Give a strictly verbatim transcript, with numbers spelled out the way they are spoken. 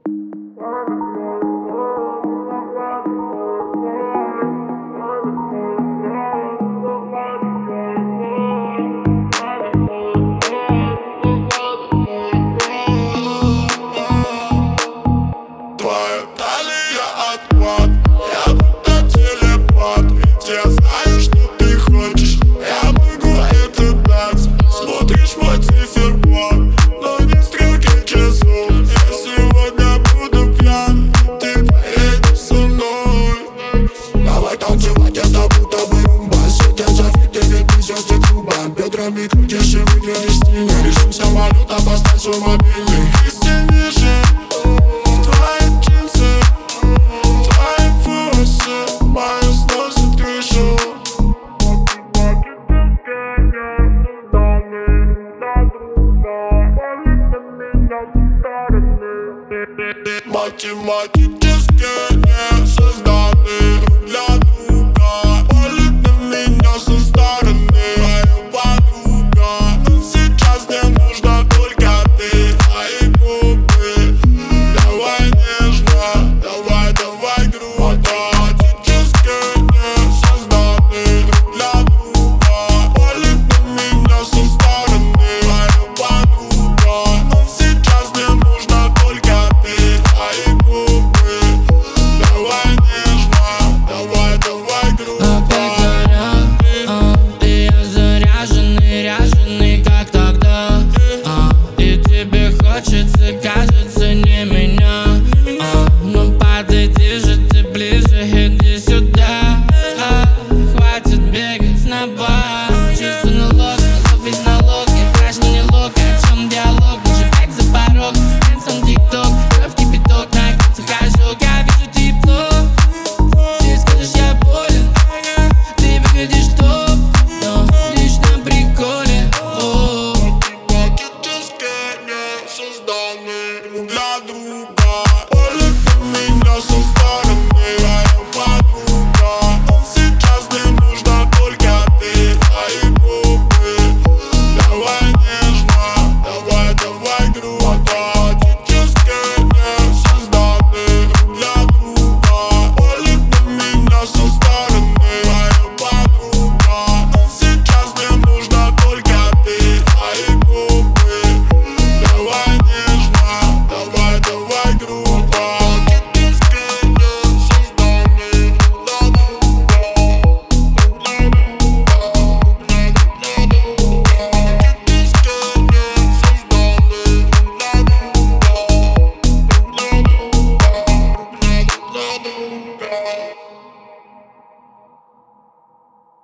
Твоя талия отклад, я будто телепат. Ведь я знаю, что ты хочешь, я могу это дать. Смотришь мой циферблат, но не стрелки часов. Я сегодня буду пьян, ты поедешь со мной. Давай танцевать, это будто бы румба. Сидя за фитами, несешь ты грубо. Бедрами крутишь и выглядишь стильно. Режим самолета, поставь свой мобильный. Истинный же твои джинсы, твои волосы, мои сносят крышу. Математически не созданы для друга. Палит на меня со стороны моя подруга. Но сейчас мне нужна только ты, твои губы. Давай нежно, давай, давай грубо. Математически не созданы для друга. Палит на меня со стороны моя подруга. Но сейчас мне нужна только ты, твои губы. Давай нежно, давай, давай грубо. Опять заря, а, и я заряженный, ряженый, как тогда, а, и тебе хочется, кажется, не меня, а, ну подойди же ты ближе, иди сюда, а, хватит бегать на бар. Чисто налог, налог ведь налог, я крашну неловко, о чем диалог, даже пять за порог, дэнс тик-ток, кровь кипяток, на кольцах хожу, я вижу тепло. Ты скажешь, я болен, ты выглядишь топ, но лишь на приколе. О. Математически не созданы друг для друга.